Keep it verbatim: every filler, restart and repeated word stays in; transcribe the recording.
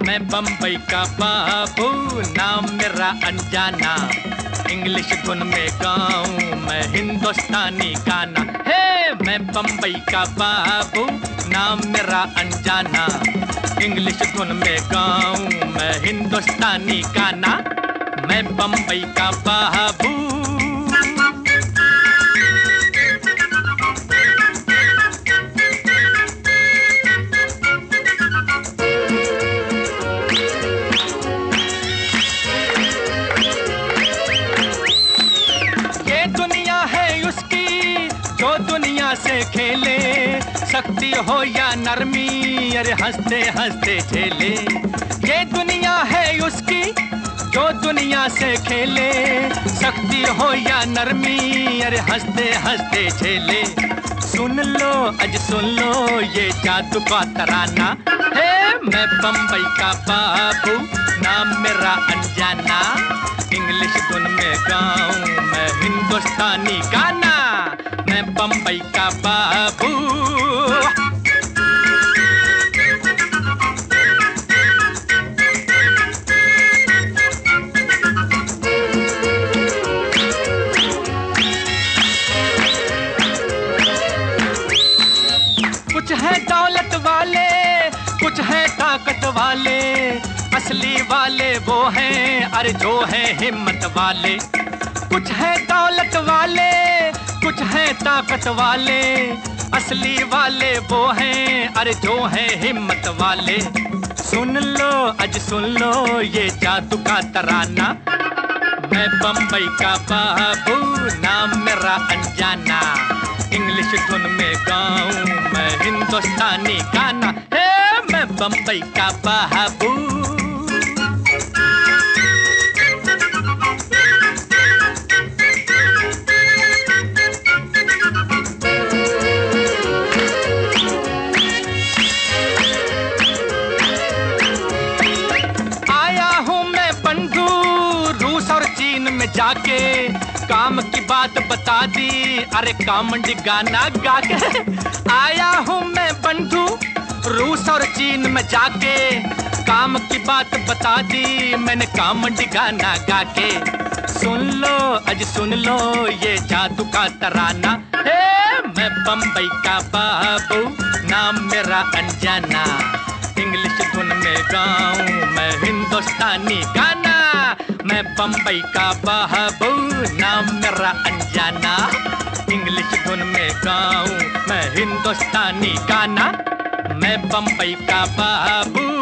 मैं बम्बई का बाबू, नाम मेरा अनजाना। इंग्लिश धुन में गाऊं मैं हिंदुस्तानी गाना। हे मैं बम्बई का बाबू, नाम मेरा अनजाना। इंग्लिश धुन में गाऊं मैं हिंदुस्तानी गाना। मैं बम्बई का बाबू। से खेले, शक्ति हो या नरमी, अरे हंसते हंसते झेले। ये दुनिया है उसकी जो दुनिया से खेले, शक्ति हो या नरमी, अरे हंसते हंसते झेले। सुन लो अज सुन लो ये जादू का तराना। हे मैं बम्बई का बाबू, नाम मेरा अनजाना। इंग्लिश धुन में गाऊं मैं हिंदुस्तानी गाना। मैं बम्बई का बाबू। कुछ है दौलत वाले, कुछ है ताकत वाले, असली वाले वो हैं अरे जो है हिम्मत वाले। कुछ है दौलत वाले, कुछ है ताकत वाले, असली वाले वो हैं अरे जो है हिम्मत वाले। सुन लो अज सुन लो ये जादू का तराना। मैं बम्बई का बाबू, नाम मेरा अनजाना। इंग्लिश धुन में गाऊं मैं हिंदुस्तानी गाना। हे मैं बम्बई का बाबू। में जाके काम की बात बता दी, अरे कामंडी गाना गा के। आया हूँ मैं बंधु रूस और चीन में जाके, काम की बात बता दी मैंने कामंडी गाना गा के। सुन लो अज सुन लो ये जादू का तराना। हे मैं बम्बई का बाबू, नाम मेरा अनजाना। इंग्लिश धुन में गाऊं मैं हिंदुस्तानी गाना। मैं बम्बई का बाबू, नाम मेरा अनजाना। इंग्लिश धुन में गाऊं मैं हिंदुस्तानी गाना। मैं बम्बई का बाबू।